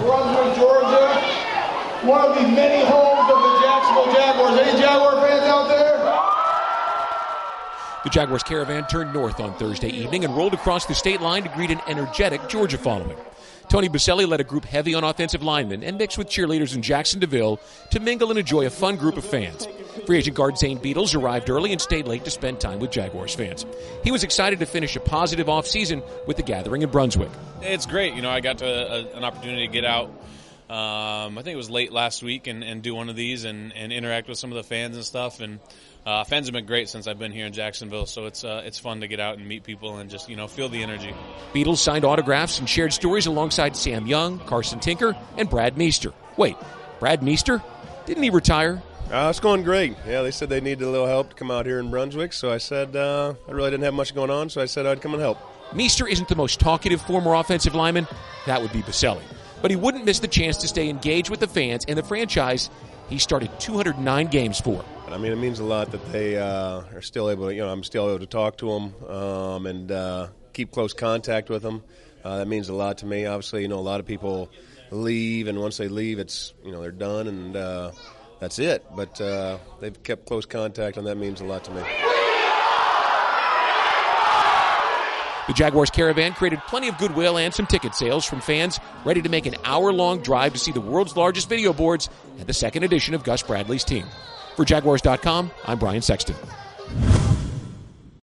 Brunswick, Georgia, one of the many homes of the Jacksonville Jaguars. Any Jaguar fans out there? The Jaguars caravan turned north on Thursday evening and rolled across the state line to greet an energetic Georgia following. Tony Boselli led a group heavy on offensive linemen and mixed with cheerleaders in Jackson DeVille to mingle and enjoy a fun group of fans. Free agent guard Zane Beadles arrived early and stayed late to spend time with Jaguars fans. He was excited to finish a positive offseason with the gathering in Brunswick. It's great. I got an opportunity to get out. I think it was late last week and do one of these and interact with some of the fans and stuff. And fans have been great since I've been here in Jacksonville, so it's fun to get out and meet people and just feel the energy. Beadles signed autographs and shared stories alongside Sam Young, Carson Tinker, and Brad Meester. Wait, Brad Meester? Didn't he retire? It's going great. Yeah, they said they needed a little help to come out here in Brunswick, so I said I really didn't have much going on, so I said I'd come and help. Meester isn't the most talkative former offensive lineman. That would be Boselli. But he wouldn't miss the chance to stay engaged with the fans and the franchise he started 209 games for. It means a lot that they are still able to, I'm still able to talk to them and keep close contact with them. That means a lot to me. Obviously, a lot of people leave, and once they leave, it's, they're done, and that's it. But they've kept close contact, and that means a lot to me. The Jaguars caravan created plenty of goodwill and some ticket sales from fans ready to make an hour-long drive to see the world's largest video boards at the second edition of Gus Bradley's team. For Jaguars.com, I'm Brian Sexton.